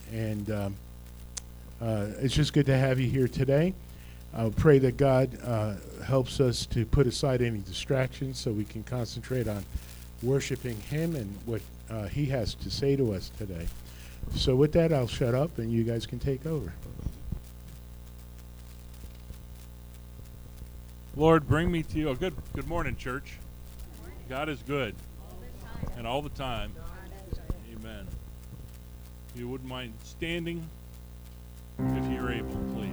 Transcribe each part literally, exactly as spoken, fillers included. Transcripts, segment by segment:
And um, uh, it's just good to have you here today. I pray that God uh, helps us to put aside any distractions so we can concentrate on worshiping Him and what uh, He has to say to us today. So with that, I'll shut up and you guys can take over. Lord, bring me to you. Oh, good, good morning, church. God is good, and all the time. Amen. If you wouldn't mind standing, if you're able, please.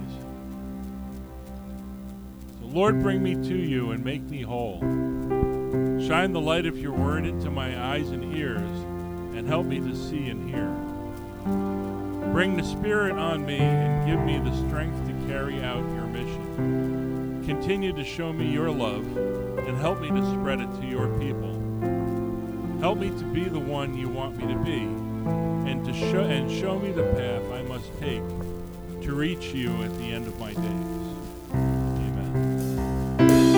So, Lord, bring me to you and make me whole. Shine the light of your word into my eyes and ears, and help me to see and hear. Bring the Spirit on me and give me the strength to carry out your mission. Continue to show me your love and help me to spread it to your people. Help me to be the one you want me to be, and to show and show me the path I must take to reach you at the end of my days. Amen.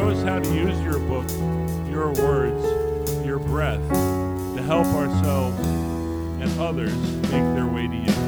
show us how to use your book, your words, your breath to help ourselves and others make their way to you.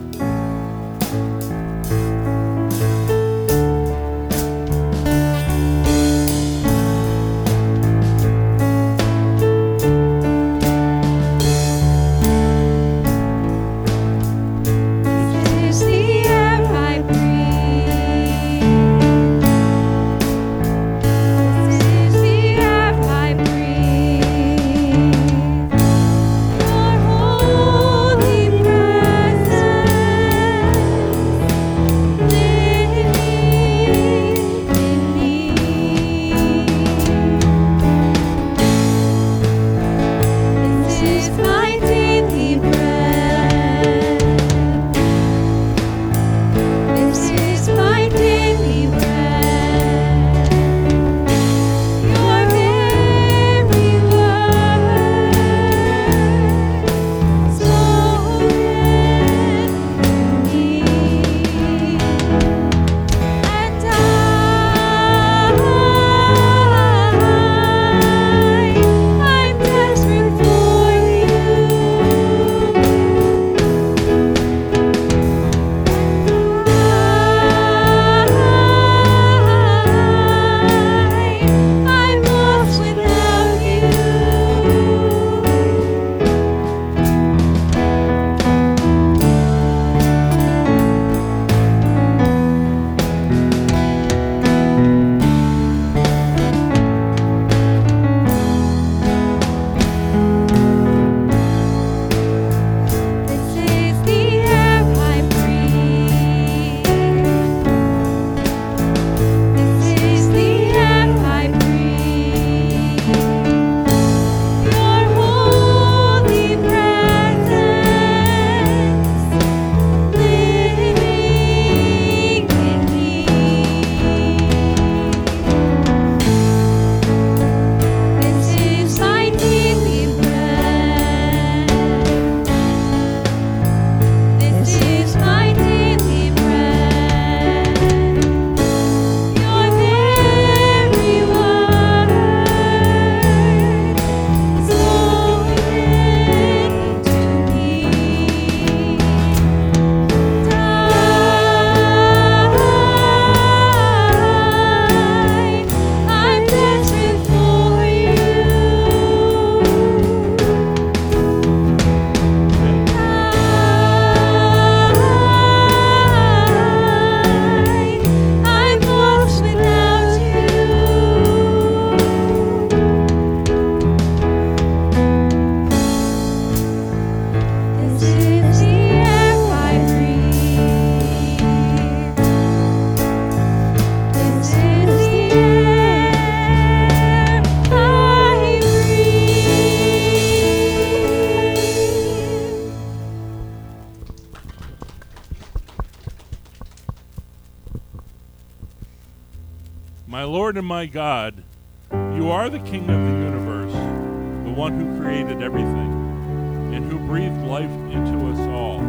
My Lord and my God, you are the King of the universe, the one who created everything, and who breathed life into us all.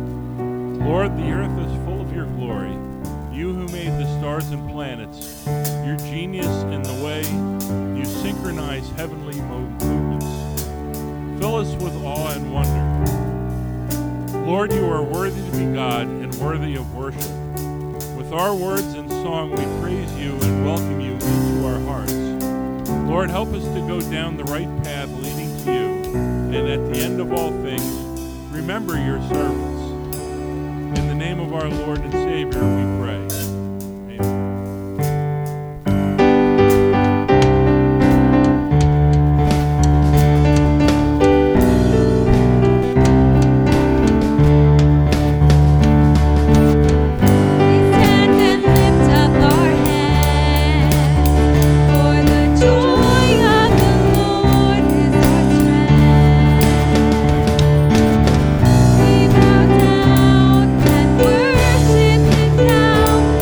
Lord, the earth is full of your glory, you who made the stars and planets, your genius in the way you synchronize heavenly movements. Fill us with awe and wonder. Lord, you are worthy to be God and worthy of worship. With our words and song, we praise you and welcome you into our hearts. Lord, help us to go down the right path leading to you, and at the end of all things, remember your servants. In the name of our Lord and Savior, we pray. Amen. Down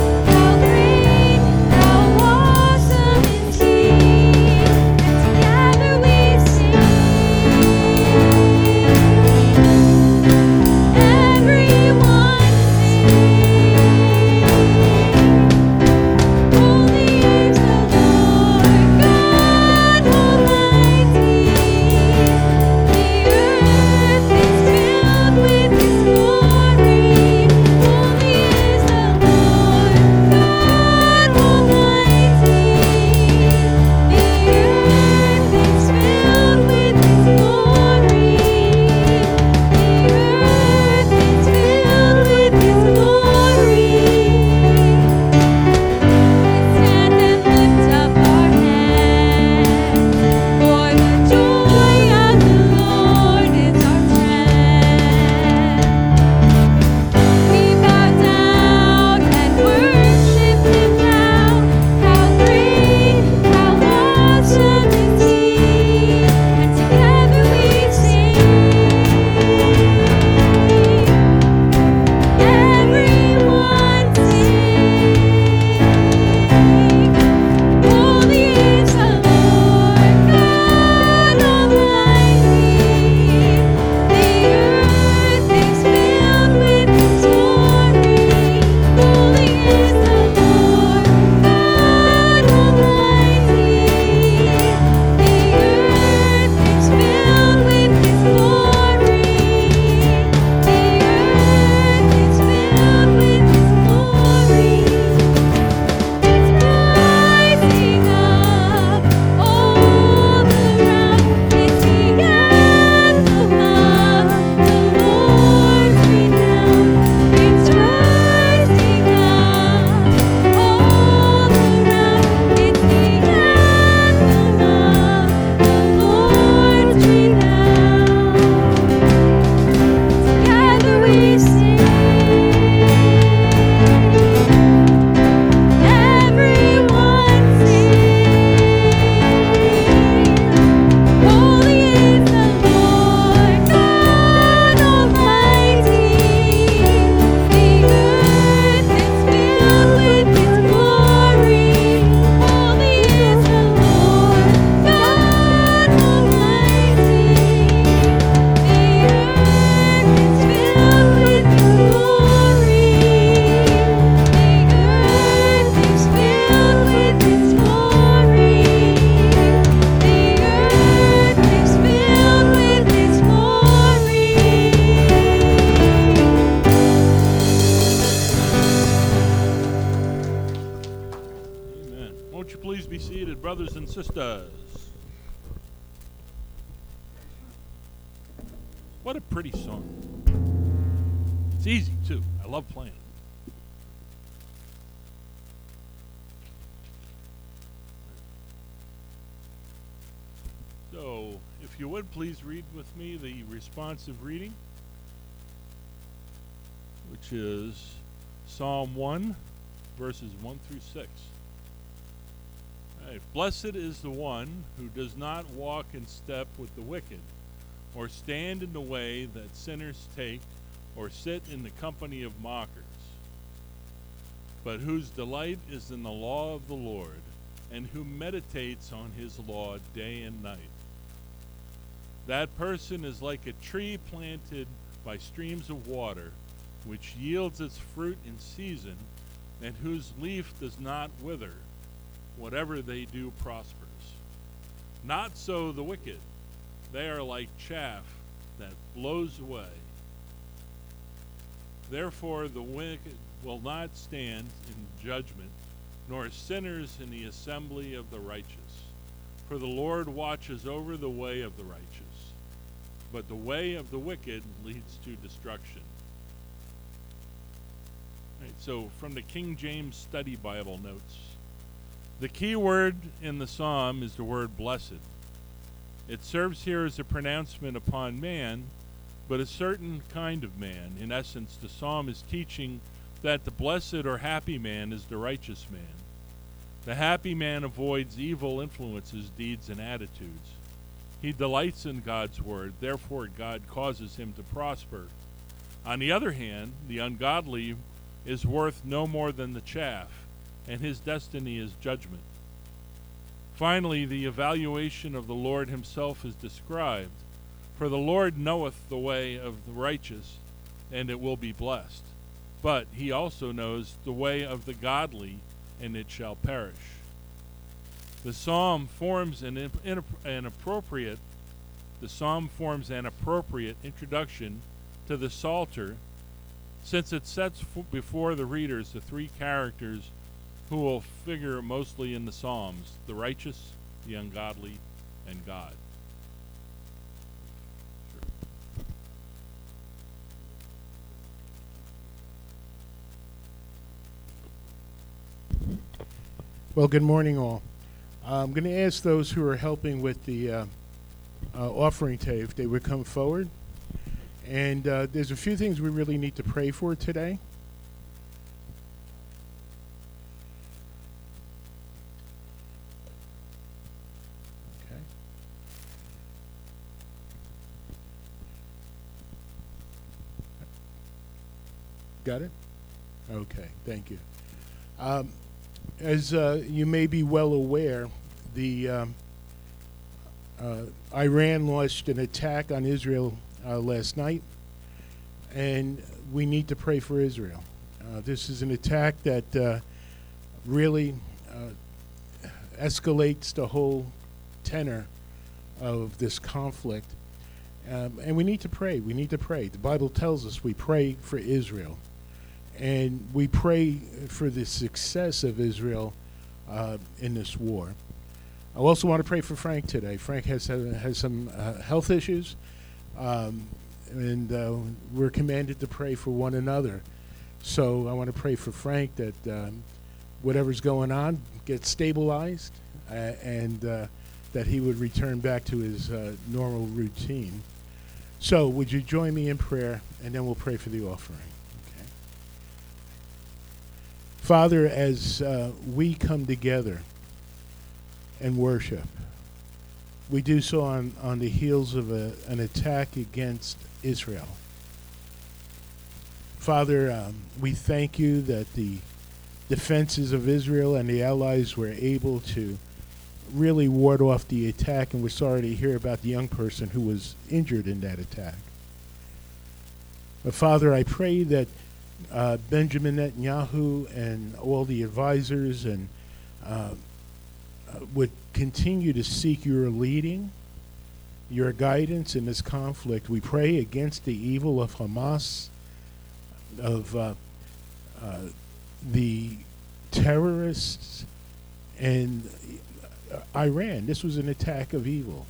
Vistas. What a pretty song. It's easy, too. I love playing it. So, if you would, please read with me the responsive reading, which is Psalm one, verses one through six. All right. Blessed is the one who does not walk in step with the wicked, or stand in the way that sinners take, or sit in the company of mockers, but whose delight is in the law of the Lord, and who meditates on his law day and night. That person is like a tree planted by streams of water, which yields its fruit in season, and whose leaf does not wither. Whatever they do prospers. Not so the wicked. They are like chaff that blows away. Therefore the wicked will not stand in judgment, nor sinners in the assembly of the righteous. For the Lord watches over the way of the righteous, but the way of the wicked leads to destruction. Right, so from the King James Study Bible notes, the key word in the psalm is the word blessed. It serves here as a pronouncement upon man, but a certain kind of man. In essence, the psalm is teaching that the blessed or happy man is the righteous man. The happy man avoids evil influences, deeds, and attitudes. He delights in God's word, therefore God causes him to prosper. On the other hand, the ungodly is worth no more than the chaff, and his destiny is judgment. Finally, the evaluation of the Lord himself is described. For the Lord knoweth the way of the righteous, and it will be blessed. But he also knows the way of the godly, and it shall perish. The psalm forms an, in, an appropriate the psalm forms an appropriate introduction to the Psalter, since it sets f- before the readers the three characters who will figure mostly in the Psalms: the righteous, the ungodly, and God. Well, good morning, all. I'm going to ask those who are helping with the uh, uh, offering today if they would come forward. And uh, there's a few things we really need to pray for today. Okay. Got it? Okay, thank you. Um, As uh, you may be well aware, the um, uh, Iran launched an attack on Israel uh, last night, and we need to pray for Israel. Uh, this is an attack that uh, really uh, escalates the whole tenor of this conflict, um, and we need to pray. We need to pray. The Bible tells us we pray for Israel. And we pray for the success of Israel uh, in this war. I also want to pray for Frank today. Frank has uh, has some uh, health issues, um, and uh, we're commanded to pray for one another. So I want to pray for Frank that um, whatever's going on gets stabilized, uh, and uh, that he would return back to his uh, normal routine. So would you join me in prayer, and then we'll pray for the offering. Father, as uh, we come together and worship, we do so on, on the heels of a, an attack against Israel. Father, um, we thank you that the defenses of Israel and the allies were able to really ward off the attack, and we're sorry to hear about the young person who was injured in that attack. But Father, I pray that Uh, Benjamin Netanyahu and all the advisors and uh, uh, would continue to seek your leading, your guidance in this conflict. We pray against the evil of Hamas, of uh, uh, the terrorists, and uh, Iran. This was an attack of evil.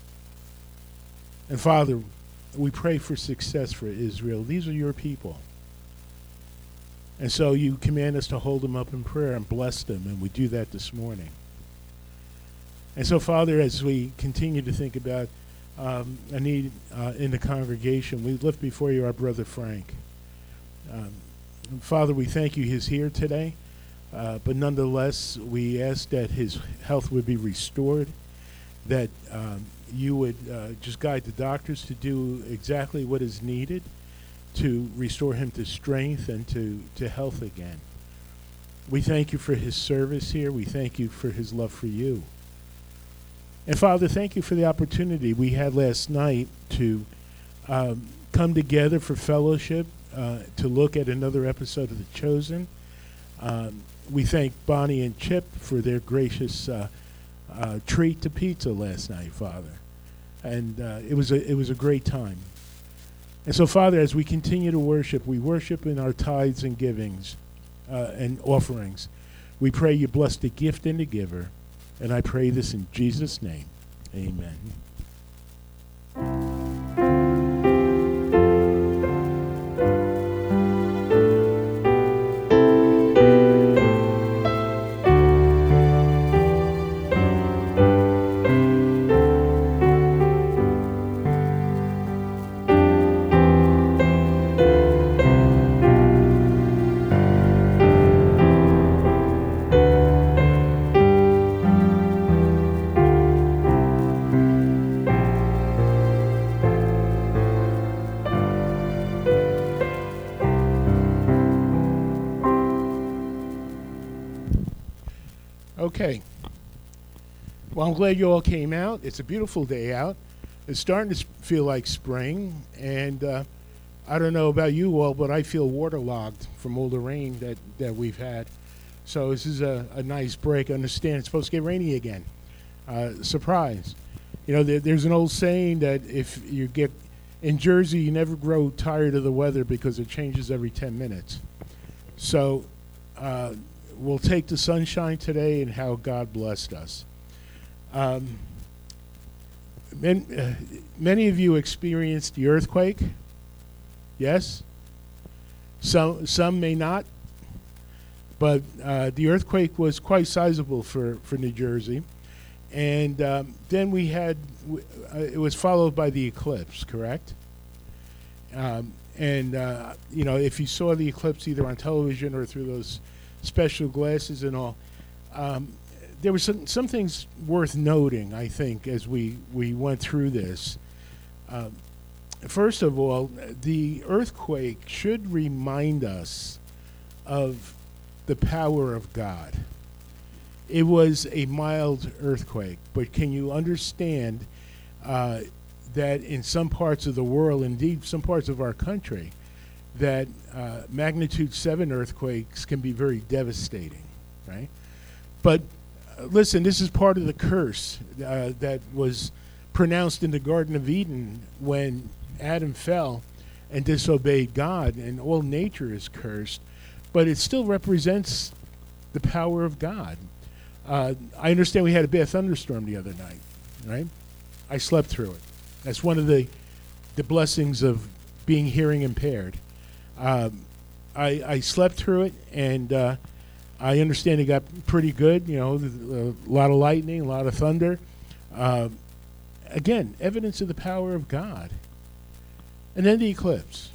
And Father, we pray for success for Israel. These are your people. And so you command us to hold them up in prayer and bless them, and we do that this morning. And so, Father, as we continue to think about um, a need uh, in the congregation, we lift before you our brother Frank. Um, Father, we thank you he's here today, uh, but nonetheless, we ask that his health would be restored, that um, you would uh, just guide the doctors to do exactly what is needed to restore him to strength and to, to health again. We thank you for his service here. We thank you for his love for you. And Father, thank you for the opportunity we had last night to um, come together for fellowship, uh, to look at another episode of The Chosen. Um, we thank Bonnie and Chip for their gracious uh, uh, treat to pizza last night, Father. And uh, it was a it was a great time. And so, Father, as we continue to worship, we worship in our tithes and givings uh, and offerings. We pray you bless the gift and the giver. And I pray this in Jesus' name. Amen. Okay. Well, I'm glad you all came out. It's a beautiful day out. It's starting to feel like spring, and uh, I don't know about you all, but I feel waterlogged from all the rain that, that we've had. So this is a, a nice break. I understand it's supposed to get rainy again. Uh, surprise. You know, there, there's an old saying that if you get in Jersey, you never grow tired of the weather because it changes every ten minutes. So uh, we'll take the sunshine today and how God blessed us. Um, many, uh, many of you experienced the earthquake. Yes? Some, some may not. But uh, the earthquake was quite sizable for, for New Jersey. And um, then we had, uh, it was followed by the eclipse, correct? Um, and, uh, you know, if you saw the eclipse either on television or through those special glasses and all, um, there were some, some things worth noting, I think, as we, we went through this. Um, first of all, the earthquake should remind us of the power of God. It was a mild earthquake, but can you understand uh, that in some parts of the world, indeed some parts of our country, that uh, magnitude seven earthquakes can be very devastating, right? But uh, listen, this is part of the curse uh, that was pronounced in the Garden of Eden when Adam fell and disobeyed God, and all nature is cursed. But it still represents the power of God. Uh, I understand we had a bad thunderstorm the other night, right? I slept through it. That's one of the the blessings of being hearing impaired. Um, I, I slept through it, and uh, I understand it got pretty good. You know, a lot of lightning, a lot of thunder. Uh, again, evidence of the power of God. And then the eclipse.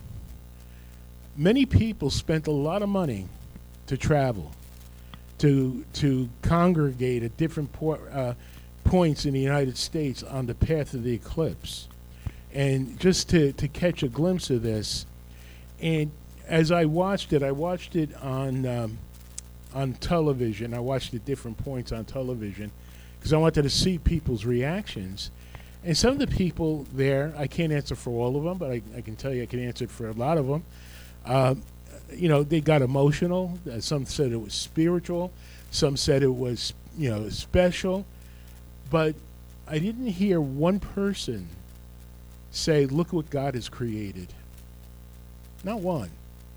Many people spent a lot of money to travel, to to congregate at different po- uh, points in the United States on the path of the eclipse, and just to, to catch a glimpse of this. And as I watched it, I watched it on um, on television. I watched at different points on television because I wanted to see people's reactions. And some of the people there, I can't answer for all of them, but I, I can tell you I can answer for a lot of them. Uh, you know, they got emotional. Uh, some said it was spiritual. Some said it was, you know, special. But I didn't hear one person say, look what God has created. Not one.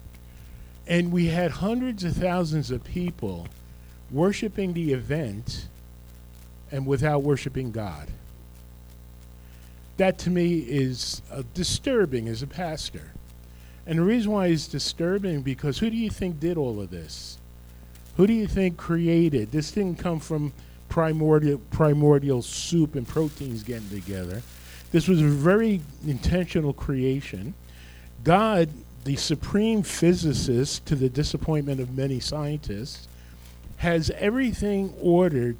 And we had hundreds of thousands of people worshiping the event and without worshiping God. That to me is uh, disturbing as a pastor. And the reason why it's disturbing, because who do you think did all of this? Who do you think created? This didn't come from primordial primordial soup and proteins getting together. This was a very intentional creation. God, the supreme physicist, to the disappointment of many scientists, has everything ordered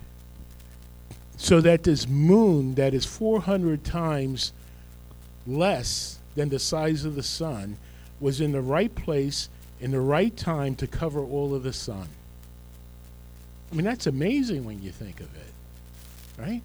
so that this moon that is four hundred times less than the size of the sun was in the right place in the right time to cover all of the sun. I mean, that's amazing when you think of it, right?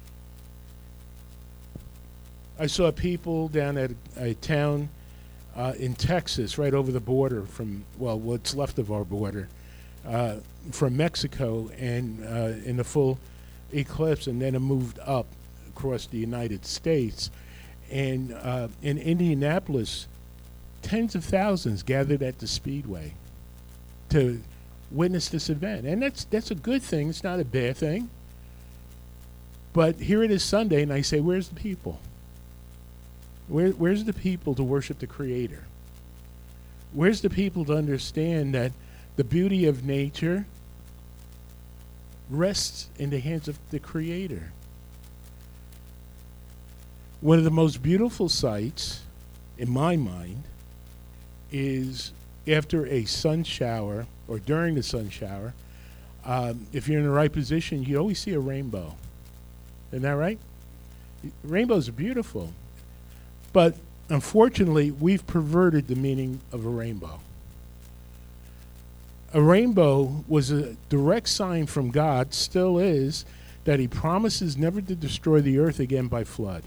I saw people down at a town uh, in Texas, right over the border from, well, what's left of our border, uh, from Mexico, and uh, in the full eclipse, and then it moved up across the United States. And uh, in Indianapolis, tens of thousands gathered at the Speedway to witness this event. And that's that's a good thing. It's not a bad thing. But here it is Sunday, and I say, where's the people? Where, where's the people to worship the Creator? Where's the people to understand that the beauty of nature rests in the hands of the Creator? One of the most beautiful sights, in my mind, is after a sun shower or during the sun shower. Um, if you're in the right position, you always see a rainbow. Isn't that right? Rainbows are beautiful. But unfortunately, we've perverted the meaning of a rainbow. A rainbow was a direct sign from God, still is, that he promises never to destroy the earth again by flood.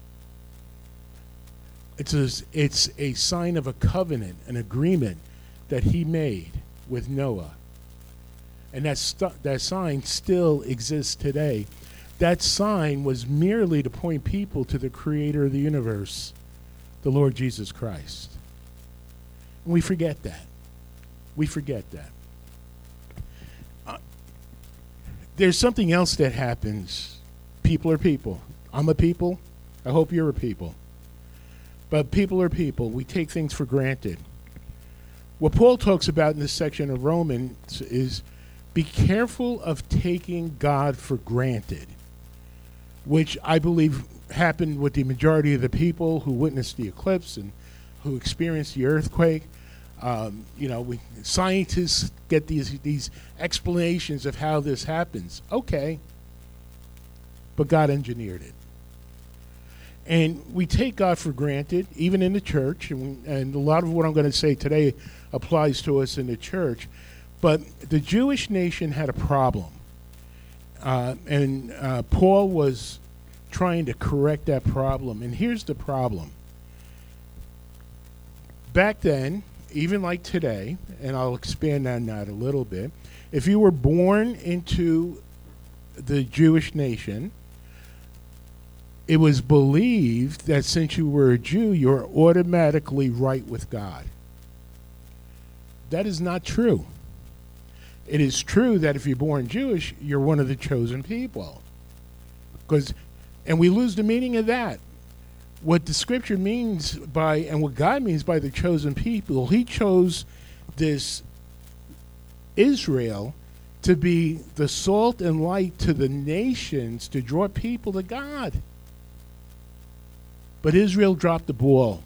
It's a, it's a sign of a covenant, an agreement that he made with Noah. And that, stu- that sign still exists today. That sign was merely to point people to the Creator of the universe, the Lord Jesus Christ. And we forget that. We forget that. Uh, there's something else that happens. People are people. I'm a people. I hope you're a people. But people are people. We take things for granted. What Paul talks about in this section of Romans is be careful of taking God for granted, which I believe happened with the majority of the people who witnessed the eclipse and who experienced the earthquake. Um, you know, we, scientists get these these explanations of how this happens. Okay, but God engineered it. And we take God for granted, even in the church, and, and a lot of what I'm going to say today applies to us in the church. But the Jewish nation had a problem, uh, and uh, Paul was trying to correct that problem. And here's the problem. Back then, even like today, and I'll expand on that a little bit, if you were born into the Jewish nation, it was believed that since you were a Jew, you were automatically right with God. That is not true. It is true that if you're born Jewish, you're one of the chosen people. Because, and we lose the meaning of that. What the Scripture means by, and what God means by the chosen people, he chose this Israel to be the salt and light to the nations, to draw people to God. But Israel dropped the ball.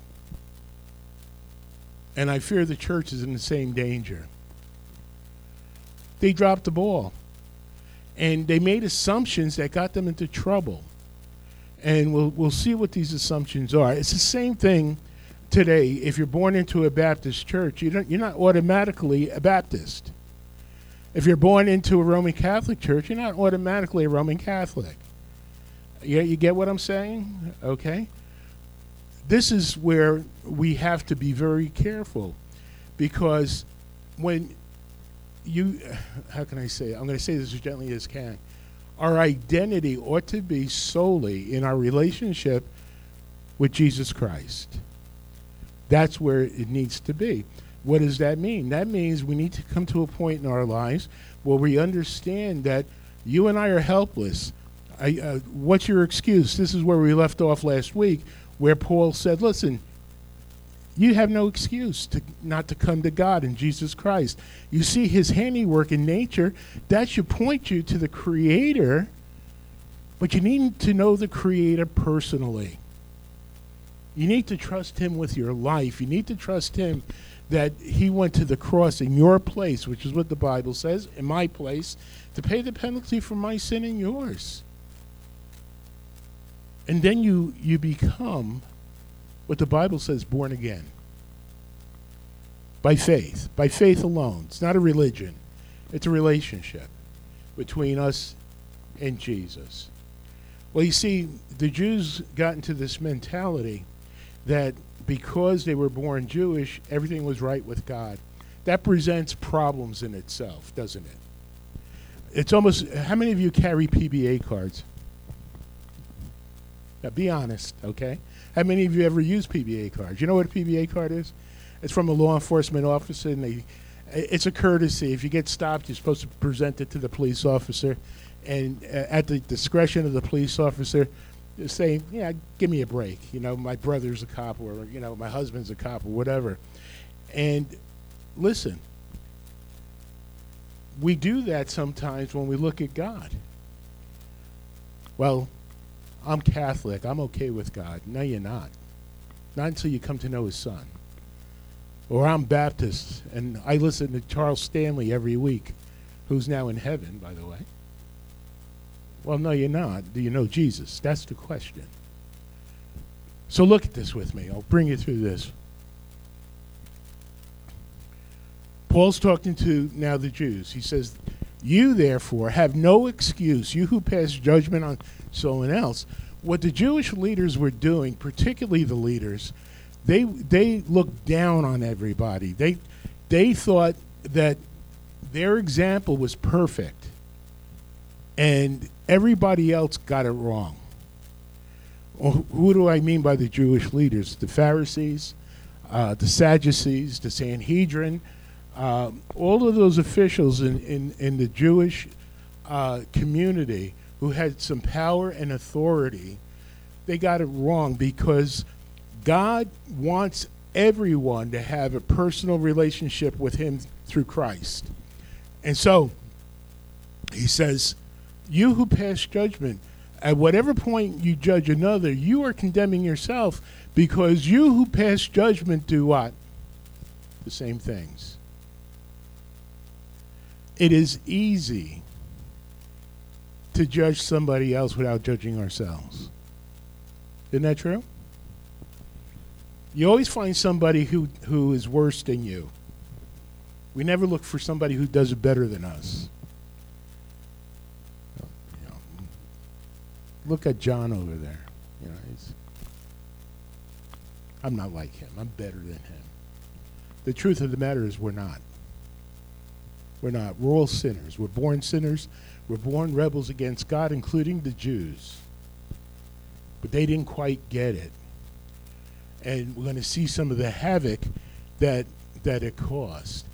And I fear the church is in the same danger. They dropped the ball. And they made assumptions that got them into trouble. And we'll we'll see what these assumptions are. It's the same thing today. If you're born into a Baptist church, you don't, you're not automatically a Baptist. If you're born into a Roman Catholic church, you're not automatically a Roman Catholic. You, you get what I'm saying? Okay. This is where we have to be very careful, because when you, how can I say it? I'm going to say this as gently as can. Our identity ought to be solely in our relationship with Jesus Christ. That's where it needs to be. What does that mean? That means we need to come to a point in our lives where we understand that You and I are helpless. I, uh, what's your excuse? This is where we left off last week, where Paul said, listen, you have no excuse to not to come to God in Jesus Christ. You see his handiwork in nature. That should point you to the Creator, but you need to know the Creator personally. You need to trust him with your life. You need to trust him that he went to the cross in your place, which is what the Bible says, in my place, to pay the penalty for my sin and yours. And then you, you become what the Bible says, born again. By faith. By faith alone. It's not a religion. It's a relationship between us and Jesus. Well, you see, the Jews got into this mentality that because they were born Jewish, everything was right with God. That presents problems in itself, doesn't it? It's almost, how many of you carry P B A cards? Now, be honest, okay? How many of you ever use P B A cards? You know what a P B A card is? It's from a law enforcement officer, and they, it's a courtesy. If you get stopped, you're supposed to present it to the police officer, and uh, at the discretion of the police officer, say, yeah, give me a break. You know, my brother's a cop, or, you know, my husband's a cop, or whatever. And listen, we do that sometimes when we look at God. Well, I'm Catholic. I'm okay with God. No, you're not. Not until you come to know his son. Or I'm Baptist, and I listen to Charles Stanley every week, who's now in heaven, by the way. Well, no, you're not. Do you know Jesus? That's the question. So look at this with me. I'll bring you through this. Paul's talking to now the Jews. He says, you, therefore, have no excuse, you who pass judgment on someone else. What the Jewish leaders were doing, particularly the leaders, they they looked down on everybody. They they thought that their example was perfect, and everybody else got it wrong. Well, who do I mean by the Jewish leaders? The Pharisees, uh, the Sadducees, the Sanhedrin, uh, all of those officials in, in, in the Jewish uh, community who had some power and authority, they got it wrong, because God wants everyone to have a personal relationship with him through Christ. And so he says, you who pass judgment, at whatever point you judge another, you are condemning yourself, because you who pass judgment do what? The same things. It is easy to judge somebody else without judging ourselves. Isn't that true? You always find somebody who, who is worse than you. We never look for somebody who does it better than us. You know, look at John over there. You know, he's, I'm not like him. I'm better than him. The truth of the matter is we're not. We're not. We're all sinners. We're born sinners. We're born rebels against God, including the Jews. But they didn't quite get it. And we're going to see some of the havoc that that it caused.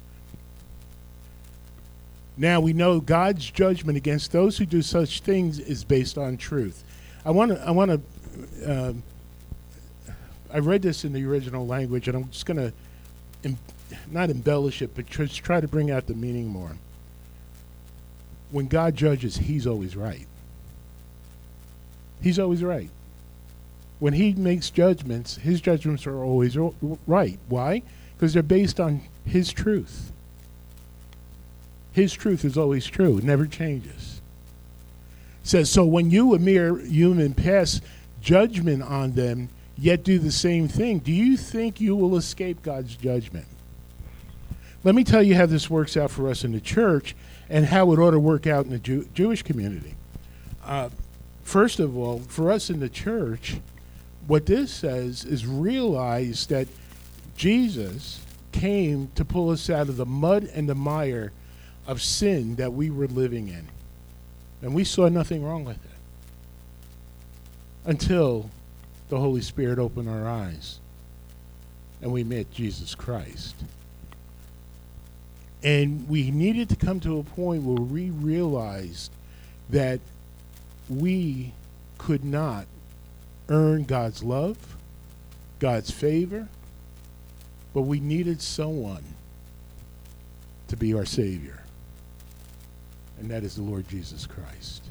Now we know God's judgment against those who do such things is based on truth. I want to. I want to. Um, I read this in the original language, and I'm just going to em- not embellish it, but just try to bring out the meaning more. When God judges, he's always right. He's always right. When he makes judgments, his judgments are always r- right. Why? Because they're based on his truth. His truth is always true. It never changes. It says, so when you, a mere human, pass judgment on them, yet do the same thing, do you think you will escape God's judgment? Let me tell you how this works out for us in the church and how it ought to work out in the Jew- Jewish community. Uh, first of all, for us in the church, what this says is realize that Jesus came to pull us out of the mud and the mire of sin that we were living in. And we saw nothing wrong with it until the Holy Spirit opened our eyes and we met Jesus Christ. And we needed to come to a point where we realized that we could not earn God's love, God's favor, but we needed someone to be our Savior, and that is the Lord Jesus Christ.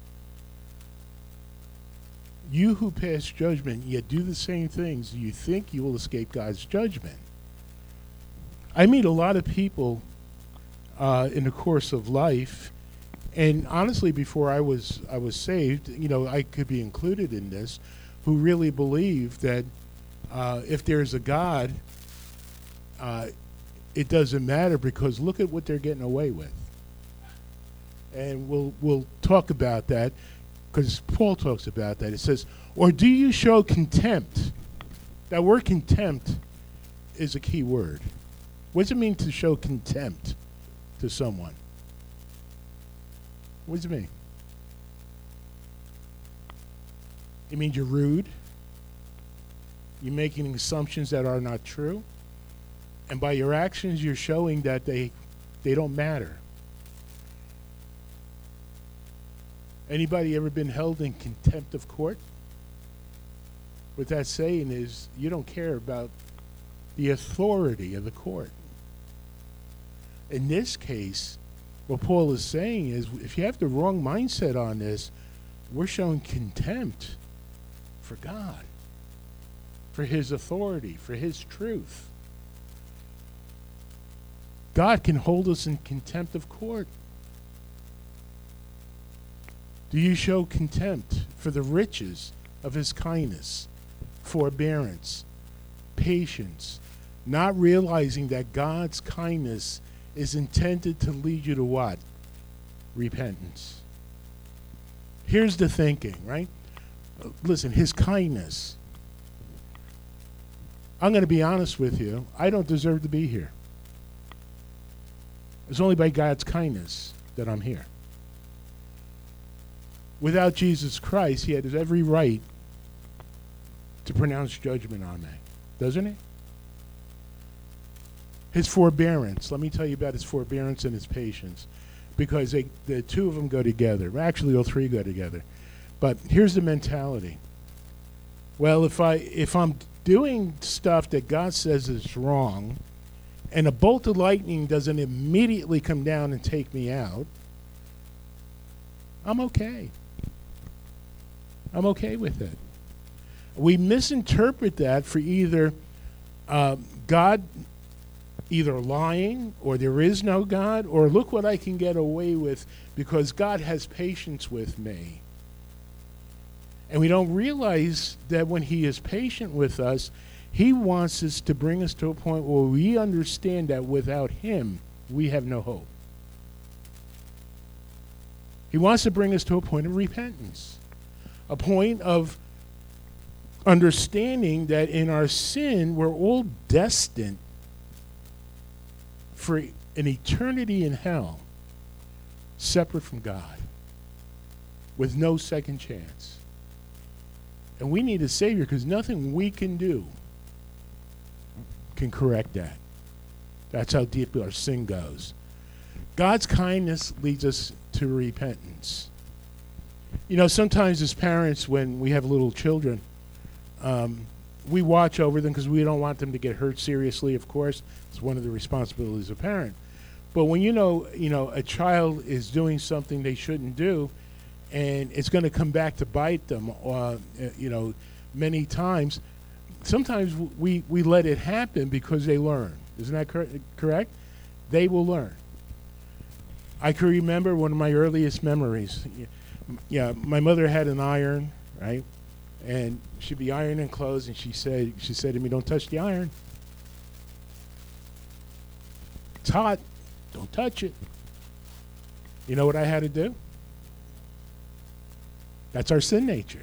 You who pass judgment, yet do the same things, you think you will escape God's judgment. I meet a lot of people uh, in the course of life, and honestly, before I was I was saved, you know, I could be included in this, who really believe that uh, if there's a God, uh, it doesn't matter because look at what they're getting away with. And we'll we'll talk about that because Paul talks about that. It says, or do you show contempt? That word contempt is a key word. What does it mean to show contempt to someone? What does it mean? It means you're rude. You're making assumptions that are not true. And by your actions, you're showing that they they don't matter. Anybody ever been held in contempt of court? What that's saying is you don't care about the authority of the court. In this case, what Paul is saying is if you have the wrong mindset on this, we're showing contempt for God, for his authority, for his truth. God can hold us in contempt of court. Do you show contempt for the riches of his kindness, forbearance, patience, not realizing that God's kindness is intended to lead you to what? Repentance. Here's the thinking, right? Uh, listen, his kindness. I'm going to be honest with you. I don't deserve to be here. It's only by God's kindness that I'm here. Without Jesus Christ, he had every right to pronounce judgment on me, doesn't he? His forbearance. Let me tell you about his forbearance and his patience, because they, the two of them go together. Actually, all three go together. But here's the mentality. Well, if I if I'm doing stuff that God says is wrong, and a bolt of lightning doesn't immediately come down and take me out, I'm okay. I'm okay with it. We misinterpret that for either uh, God either lying, or there is no God, or look what I can get away with because God has patience with me. And we don't realize that when he is patient with us, he wants us to bring us to a point where we understand that without him, we have no hope. He wants to bring us to a point of repentance, a point of understanding that in our sin, we're all destined for an eternity in hell, separate from God, with no second chance. And we need a Savior because nothing we can do can correct that. That's how deep our sin goes. God's kindness leads us to repentance. You know, sometimes as parents, when we have little children, um, we watch over them because we don't want them to get hurt seriously, of course. It's one of the responsibilities of a parent. But when you know, you know, a child is doing something they shouldn't do, and it's going to come back to bite them, uh, you know, many times, sometimes we, we let it happen because they learn. Isn't that cor- correct? They will learn. I can remember one of my earliest memories. Yeah, my mother had an iron, right? And she'd be ironing clothes, and she said, she said to me, "Don't touch the iron. It's hot. Don't touch it." You know what I had to do? That's our sin nature.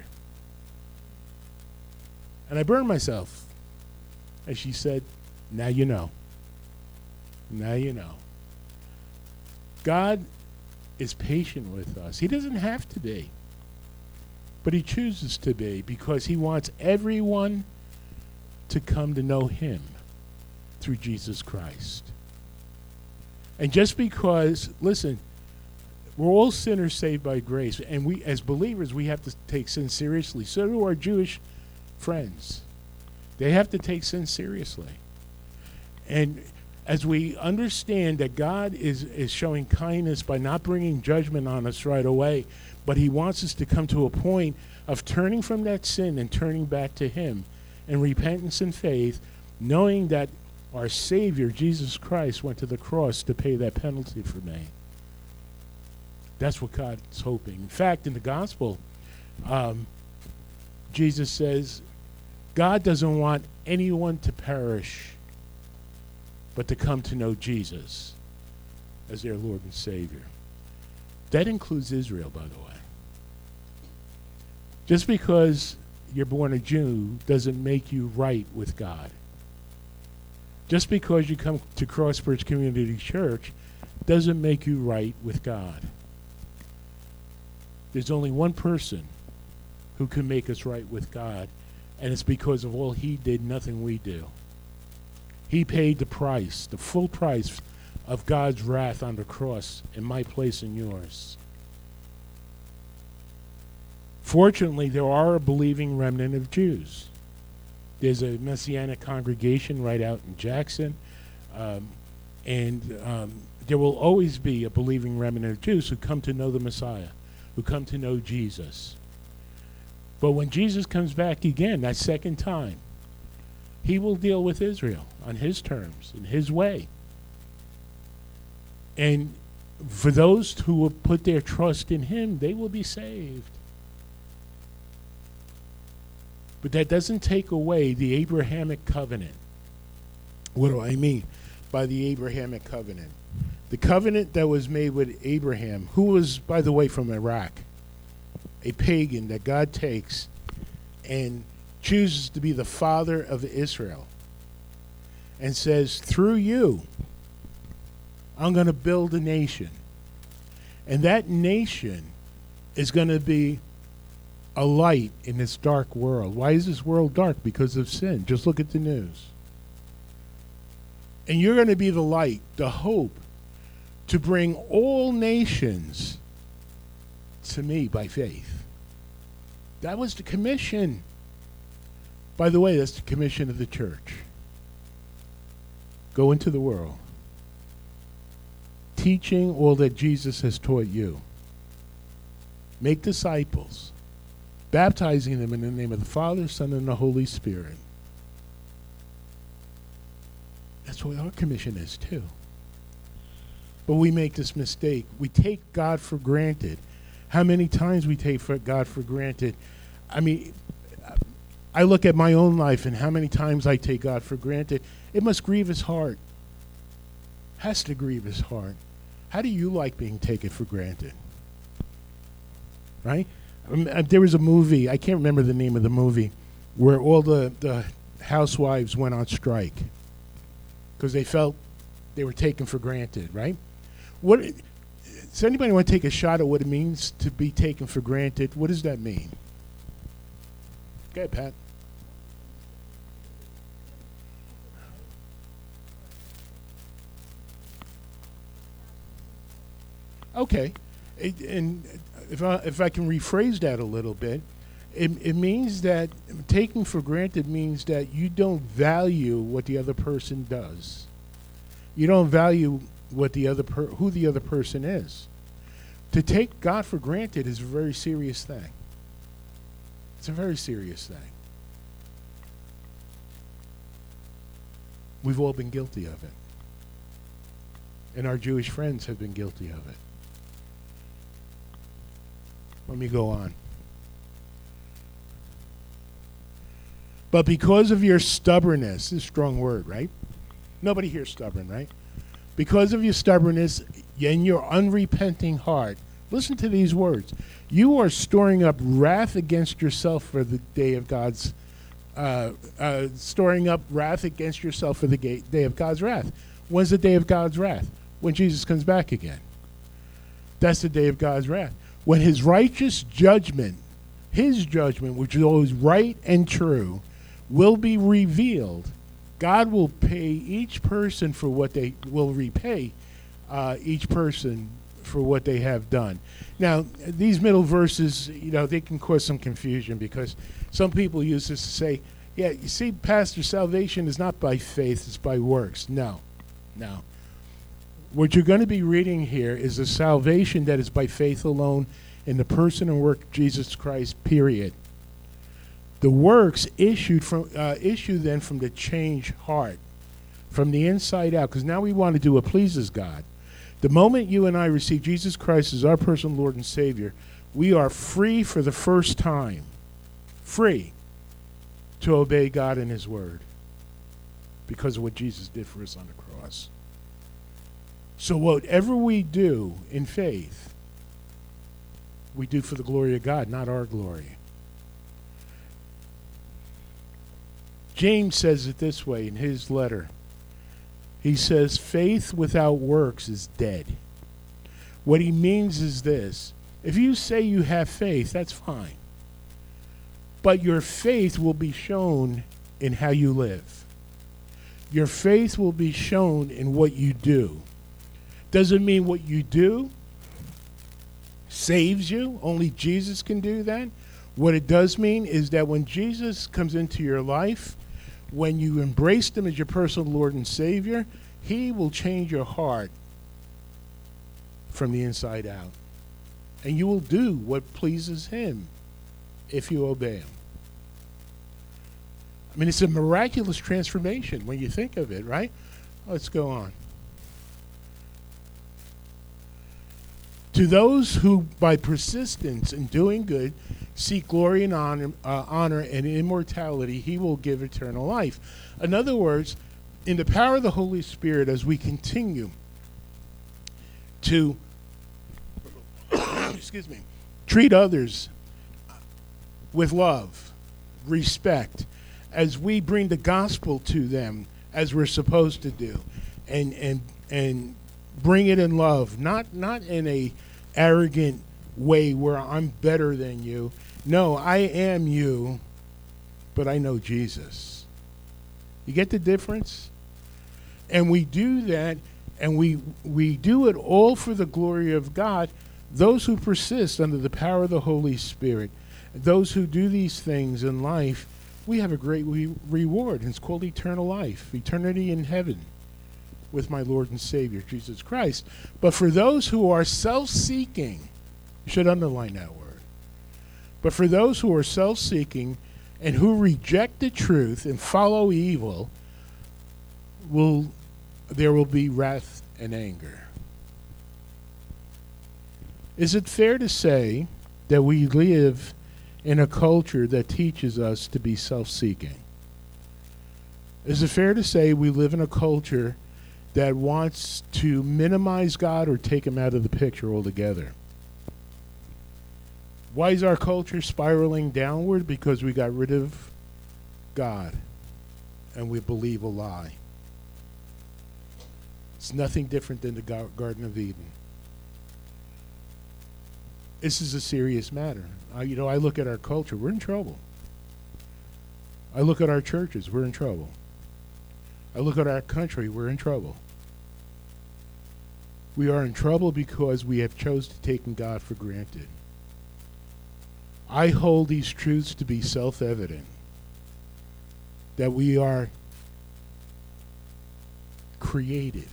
And I burned myself. And she said, "Now you know. Now you know." God is patient with us. He doesn't have to be. But he chooses to be because he wants everyone to come to know him through Jesus Christ. And just because, listen, We're all sinners saved by grace. And we, as believers, we have to take sin seriously. So do our Jewish friends. They have to take sin seriously. And as we understand that God is, is showing kindness by not bringing judgment on us right away, but he wants us to come to a point of turning from that sin and turning back to him in repentance and faith, knowing that our Savior, Jesus Christ, went to the cross to pay that penalty for me. That's what God's hoping. In fact, in the gospel, um, Jesus says, God doesn't want anyone to perish, but to come to know Jesus as their Lord and Savior. That includes Israel, by the way. Just because you're born a Jew doesn't make you right with God. Just because you come to Crossbridge Community Church doesn't make you right with God. There's only one person who can make us right with God, and it's because of all he did, nothing we do. He paid the price, the full price of God's wrath on the cross in my place and yours. Fortunately, there are a believing remnant of Jews. There's a Messianic congregation right out in Jackson, um, and um, there will always be a believing remnant of Jews who come to know the Messiah, who come to know Jesus. But when Jesus comes back again, that second time, he will deal with Israel on his terms, in his way. And for those who will put their trust in him, they will be saved. But that doesn't take away the Abrahamic covenant. What do I mean by the Abrahamic covenant? The covenant that was made with Abraham, who was, by the way, from Iraq, a pagan that God takes and chooses to be the father of Israel, and says, through you, I'm going to build a nation. And that nation is going to be a light in this dark world. Why is this world dark? Because of sin. Just look at the news. And you're going to be the light, the hope, to bring all nations to me by faith. That was the commission. By the way, that's the commission of the church. Go into the world, teaching all that Jesus has taught you. Make disciples, baptizing them in the name of the Father, Son, and the Holy Spirit. That's what our commission is too. But we make this mistake. We take God for granted. How many times we take for God for granted? I mean, I look at my own life and how many times I take God for granted. It must grieve his heart. Has to grieve his heart. How do you like being taken for granted? Right? Um, uh, there was a movie, I can't remember the name of the movie, where all the, the housewives went on strike because they felt they were taken for granted, right? What does anybody want to take a shot at what it means to be taken for granted? What does that mean? Go ahead, Pat. Okay, it, and if I, if I can rephrase that a little bit, it, it means that taking for granted means that you don't value what the other person does. You don't value what the other per, who the other person is. To take God for granted is a very serious thing. It's a very serious thing. We've all been guilty of it. And our Jewish friends have been guilty of it. Let me go on. But because of your stubbornness, this is a strong word, right? Nobody here is stubborn, right? Because of your stubbornness and your unrepenting heart, listen to these words. You are storing up wrath against yourself for the day of God's, uh, uh, storing up wrath against yourself for the ga- day of God's wrath. When's the day of God's wrath? When Jesus comes back again. That's the day of God's wrath. When his righteous judgment, his judgment, which is always right and true, will be revealed, God will pay each person for what they will repay uh, each person for what they have done. Now, these middle verses, you know, they can cause some confusion because some people use this to say, yeah, you see, Pastor, salvation is not by faith, it's by works. No, no. What you're going to be reading here is a salvation that is by faith alone in the person and work of Jesus Christ, period. The works issued from uh, issue then from the changed heart, from the inside out, because now we want to do what pleases God. The moment you and I receive Jesus Christ as our personal Lord and Savior, we are free for the first time, free to obey God and His Word because of what Jesus did for us on the cross. So whatever we do in faith, we do for the glory of God, not our glory. James says it this way in his letter. He says, faith without works is dead. What he means is this. If you say you have faith, that's fine. But your faith will be shown in how you live. Your faith will be shown in what you do. Doesn't mean what you do saves you. Only Jesus can do that. What it does mean is that when Jesus comes into your life, when you embrace Him as your personal Lord and Savior, He will change your heart from the inside out. And you will do what pleases Him if you obey Him. I mean, it's a miraculous transformation when you think of it, right? Let's go on. To those who, by persistence in doing good, seek glory and honor, uh, honor and immortality, He will give eternal life. In other words, in the power of the Holy Spirit, as we continue to excuse me, treat others with love, respect, as we bring the gospel to them as we're supposed to do, and and and bring it in love, not not in a arrogant way where I'm better than you. No, I am you, but I know Jesus. You get the difference? And we do that, and we we do it all for the glory of God. Those who persist under the power of the Holy Spirit, those who do these things in life, we have a great re- reward. It's called eternal life, eternity in heaven with my Lord and Savior, Jesus Christ. But for those who are self-seeking, you should underline that word. But for those who are self-seeking and who reject the truth and follow evil, will there will be wrath and anger. Is it fair to say that we live in a culture that teaches us to be self-seeking? Is it fair to say we live in a culture that wants to minimize God or take Him out of the picture altogether? Why is our culture spiraling downward? Because we got rid of God and we believe a lie. It's nothing different than the Gar- Garden of Eden. This is a serious matter. I, you know, I look at our culture, we're in trouble. I look at our churches, we're in trouble. I look at our country, we're in trouble. We are in trouble because we have chosen to take God for granted. I hold these truths to be self-evident, that we are created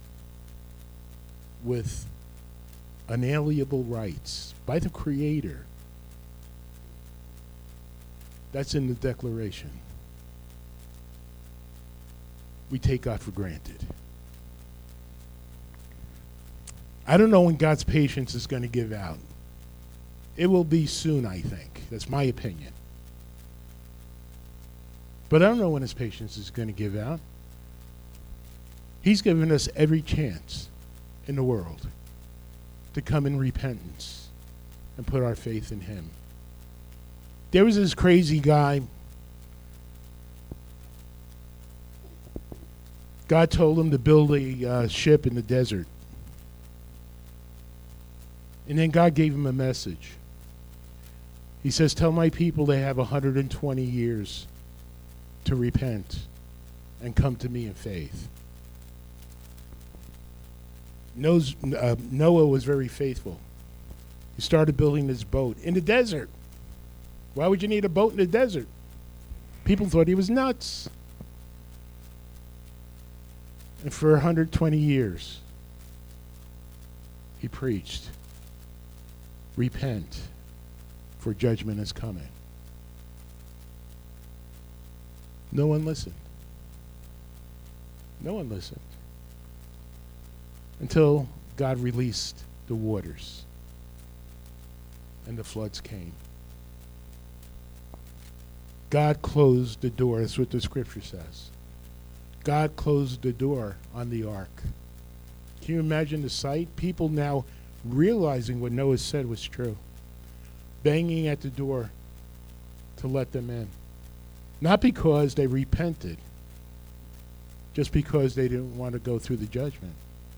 with unalienable rights by the Creator. That's in the Declaration. We take God for granted. I don't know when God's patience is going to give out. It will be soon, I think. That's my opinion. But I don't know when His patience is going to give out. He's given us every chance in the world to come in repentance and put our faith in Him. There was this crazy guy. God told him to build a uh, ship in the desert. And then God gave him a message. He says, tell my people they have one hundred twenty years to repent and come to me in faith. knows, uh, Noah was very faithful. He started building this boat in the desert. Why would you need a boat in the desert? People thought he was nuts. And for one hundred twenty years, he preached, repent, for judgment is coming. No one listened. No one listened. Until God released the waters and the floods came. God closed the door. That's what the scripture says. God closed the door on the ark. Can you imagine the sight? People now realizing what Noah said was true, banging at the door to let them in. Not because they repented, just because they didn't want to go through the judgment.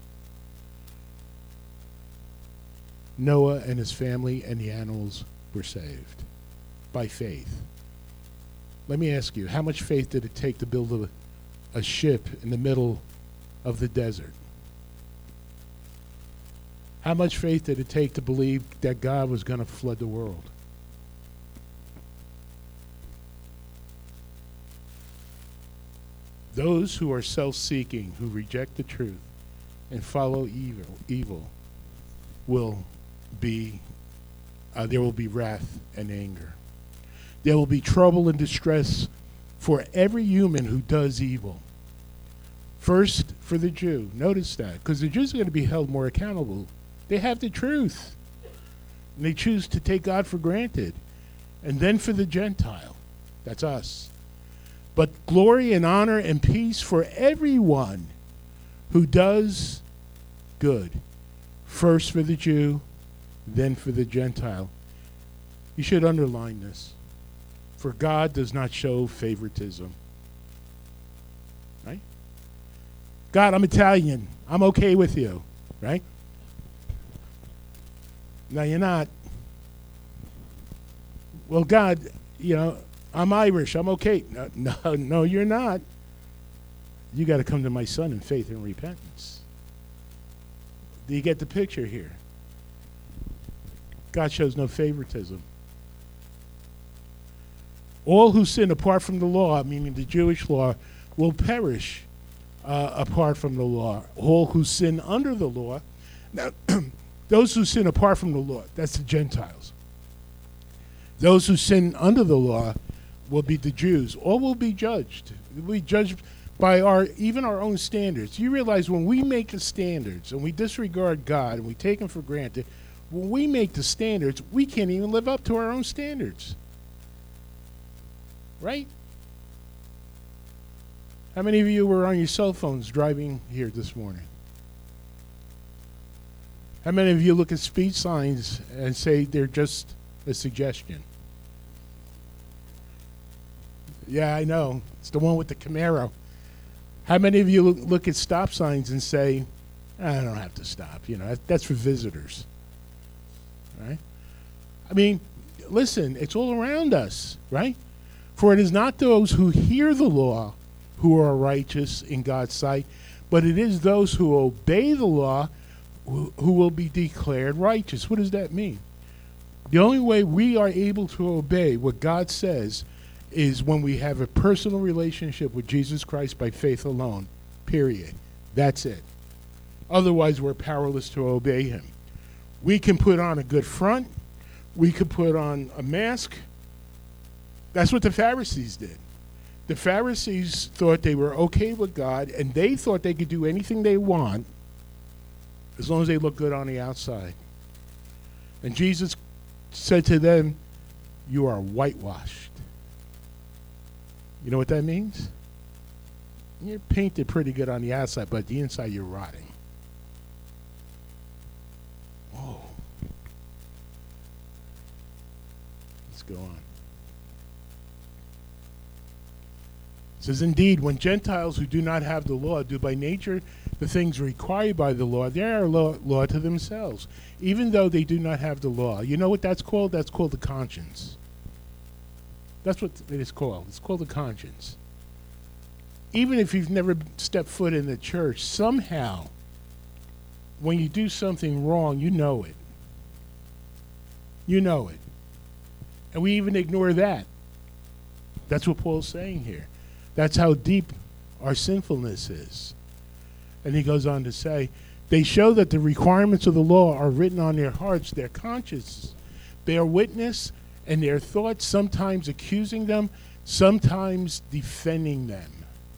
Noah and his family and the animals were saved by faith. Let me ask you, how much faith did it take to build a, a ship in the middle of the desert? How much faith did it take to believe that God was going to flood the world? Those who are self-seeking, who reject the truth and follow evil, evil will be, uh, there will be wrath and anger. There will be trouble and distress for every human who does evil. First, for the Jew. Notice that, because the Jews are going to be held more accountable. They have the truth, and they choose to take God for granted. And then for the Gentile. That's us. But glory and honor and peace for everyone who does good. First for the Jew, then for the Gentile. You should underline this. For God does not show favoritism. Right? God, I'm Italian. I'm okay with you. Right? No, you're not. Well, God, you know, I'm Irish. I'm okay. No, no, no, you're not. You got to come to my Son in faith and repentance. Do you get the picture here? God shows no favoritism. All who sin apart from the law, meaning the Jewish law, will perish uh, apart from the law. All who sin under the law, now, those who sin apart from the law, that's the Gentiles. Those who sin under the law will be the Jews. All will be judged. We'll be judged by our even our own standards. You realize when we make the standards and we disregard God and we take him for granted, when we make the standards, we can't even live up to our own standards. Right? How many of you were on your cell phones driving here this morning? How many of you look at speed signs and say they're just a suggestion? Yeah, I know. It's the one with the Camaro. How many of you look, look at stop signs and say, I don't have to stop. You know, that, that's for visitors. Right? I mean, listen, it's all around us, right? For it is not those who hear the law who are righteous in God's sight, but it is those who obey the law who, who will be declared righteous. What does that mean? The only way we are able to obey what God says is when we have a personal relationship with Jesus Christ by faith alone, period. That's it. Otherwise, we're powerless to obey him. We can put on a good front. We could put on a mask. That's what the Pharisees did. The Pharisees thought they were okay with God, and they thought they could do anything they want as long as they look good on the outside. And Jesus said to them, you are whitewashed. You know what that means? You're painted pretty good on the outside, but the inside you're rotting. Whoa. Let's go on. It says, indeed, when Gentiles who do not have the law do by nature the things required by the law, they are law, law to themselves, even though they do not have the law. You know what that's called? That's called the conscience. That's what it is called. It's called the conscience. Even if you've never stepped foot in the church, somehow when you do something wrong, you know it. You know it. And we even ignore that. That's what Paul's saying here. That's how deep our sinfulness is. And he goes on to say, they show that the requirements of the law are written on their hearts, their conscience, bear witness, and their thoughts sometimes accusing them, sometimes defending them.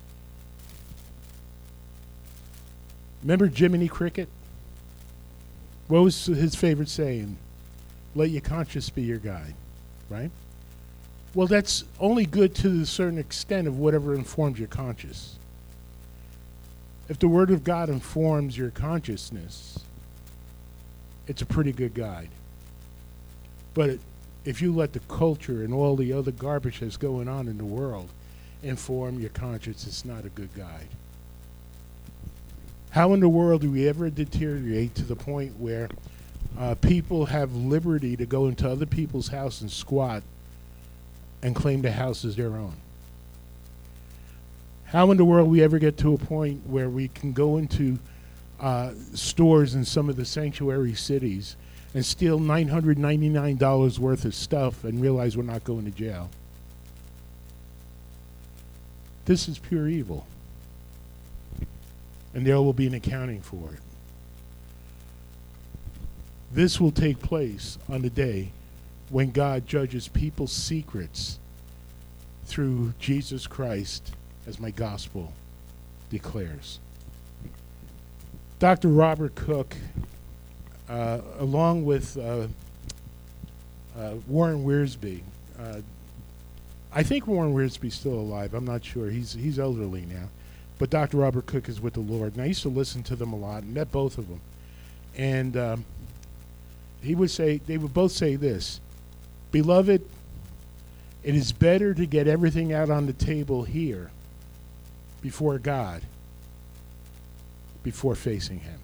Remember Jiminy Cricket? What was his favorite saying? Let your conscience be your guide, right? Well, that's only good to a certain extent of whatever informs your conscience. If the Word of God informs your consciousness, it's a pretty good guide. But it, if you let the culture and all the other garbage that's going on in the world inform your conscience, it's not a good guide. How in the world do we ever deteriorate to the point where uh, people have liberty to go into other people's house and squat and claim the house as their own? How in the world we ever get to a point where we can go into uh, stores in some of the sanctuary cities and steal nine hundred ninety-nine dollars worth of stuff and realize we're not going to jail? This is pure evil. And there will be an accounting for it. This will take place on the day when God judges people's secrets through Jesus Christ, as my gospel declares. Doctor Robert Cook, uh, along with uh, uh, Warren Wiersbe, uh, I think Warren Wiersbe's still alive. I'm not sure. He's he's elderly now. But Doctor Robert Cook is with the Lord. And I used to listen to them a lot and met both of them. And um, he would say, they would both say this: Beloved, it is better to get everything out on the table here before God before facing Him.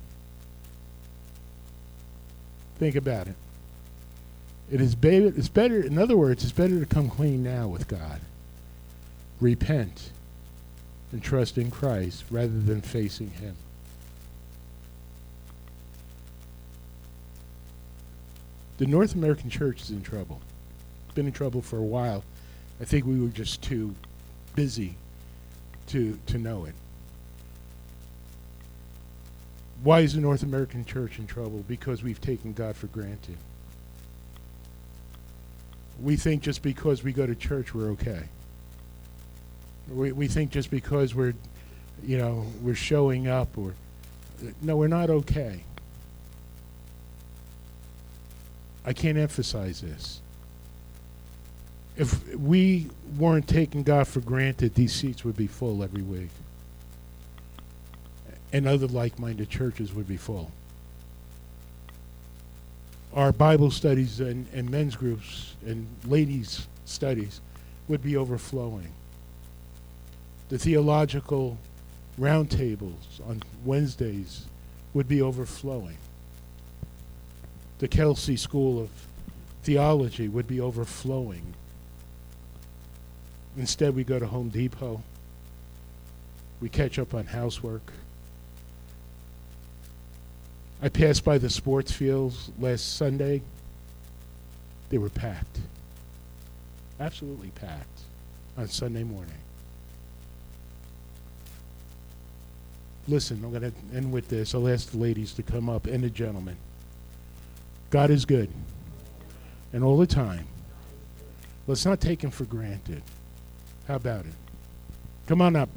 Think about it. It is be- it's better, in other words, it's better to come clean now with God. Repent and trust in Christ rather than facing Him. The North American church is in trouble. Been in trouble for a while. I think we were just too busy to to know it. Why is the North American church in trouble? Because we've taken God for granted. We think just because we go to church we're okay. We we think just because we're, you know, we're showing up or, no, we're not okay. I can't emphasize this. If we weren't taking God for granted, these seats would be full every week. And other like-minded churches would be full. Our Bible studies and, and men's groups and ladies' studies would be overflowing. The theological roundtables on Wednesdays would be overflowing. The Kelsey School of Theology would be overflowing. Instead, we go to Home Depot. We catch up on housework. I passed by the sports fields last Sunday. They were packed. Absolutely packed on Sunday morning. Listen, I'm going to end with this. I'll ask the ladies to come up and the gentlemen. God is good. And all the time. Let's not take Him for granted. How about it? Come on up.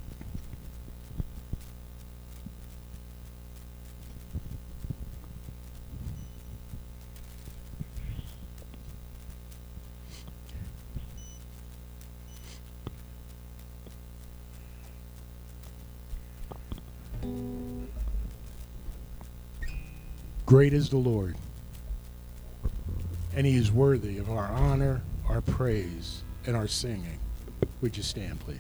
Great is the Lord, and He is worthy of our honor, our praise, and our singing. Would you stand, please?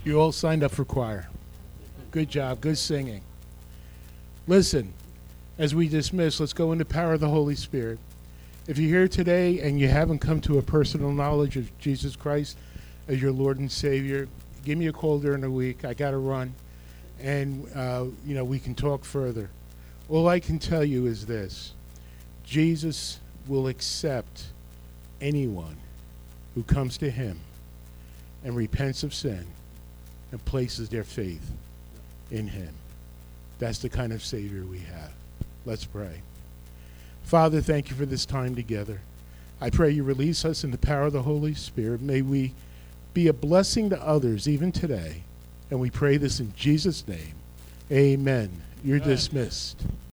You all signed up for choir. Good job. Good singing. Listen, as we dismiss, let's go into power of the Holy Spirit. If you're here today and you haven't come to a personal knowledge of Jesus Christ as your Lord and Savior, give me a call during the week. I got to run. And, uh, you know, we can talk further. All I can tell you is this. Jesus will accept anyone who comes to him and repents of sin and places their faith in him. That's the kind of Savior we have. Let's pray. Father, thank you for this time together. I pray you release us in the power of the Holy Spirit. May we be a blessing to others even today. And we pray this in Jesus' name. Amen. You're Amen. dismissed.